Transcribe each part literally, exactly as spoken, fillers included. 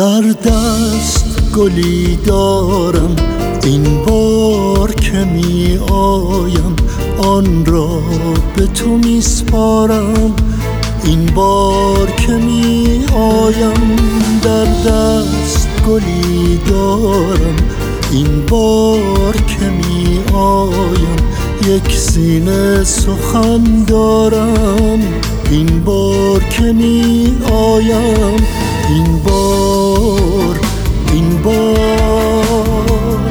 در دست گلی دارم، این بار که می آیم آن را به تو می سپارم. این بار که می آیم در دست گلی دارم، این بار که می آیم یک سینه سخن دارم. این بار که می آیم، این بار این بار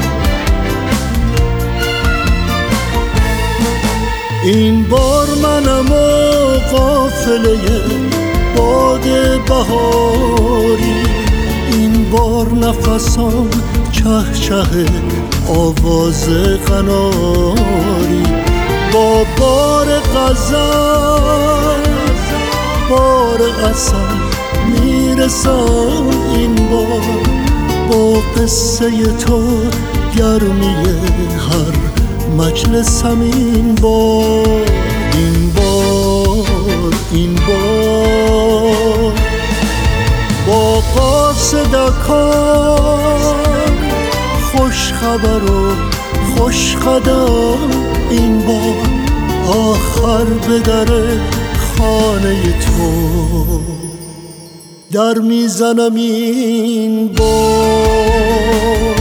این بار منم و قافله باد بهاری. این بار نفسم چه چه آواز قناری. با بار غزل بار عسل میرسم این بار، با قصه تو گرمی هر مجلسم این بار. این بار این بار با قاصدکان خوش خبر و خوش قدم این بار، آخر به در خانه تو در میزنم این بار.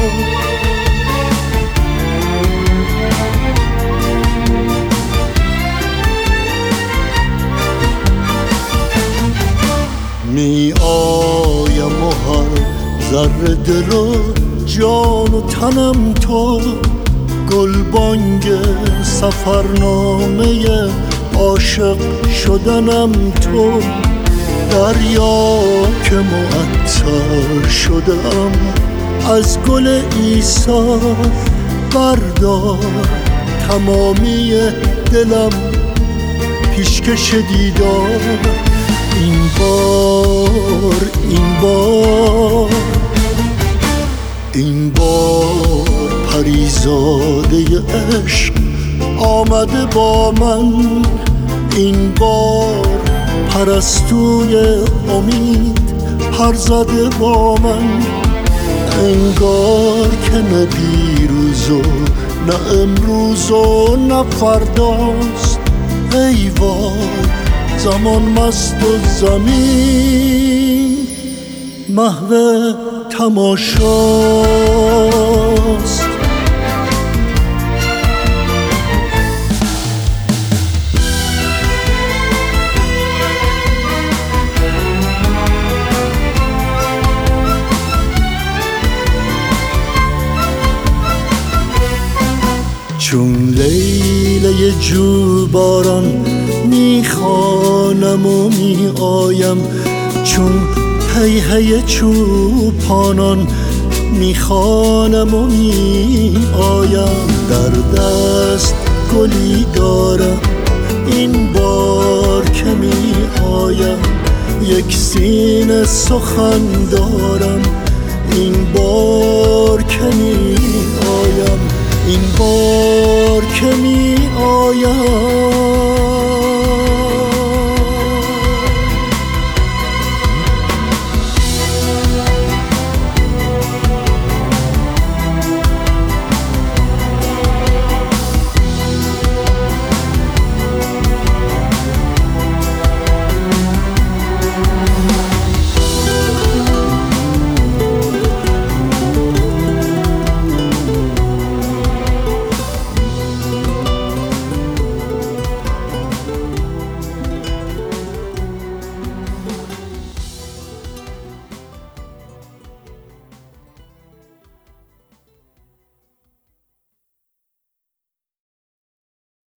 می آیم و هر ذره دل و جان و تنم تو، گلبانگ سفرنامه عاشق شدنم تو. دریا که معطر شدم از گل عیسی، بردار تمامی دلم پیشکش دیدار. این بار این بار این بار پریزاده عشق آمده با من. این بار پرستوی امید پر زده با من. انگار که نه دیروز و نه امروز و نه فرداست. ای وای زمان مست و زمین محو تماشاست. چون لیله جو باران میخوانم و می آیم، چون هی هی چوپانان میخوانم و می آیم. در دست گلی دارم، این بار که می آیم یک سینه سخن دارم. این بار که می آیم، این بار که می آیم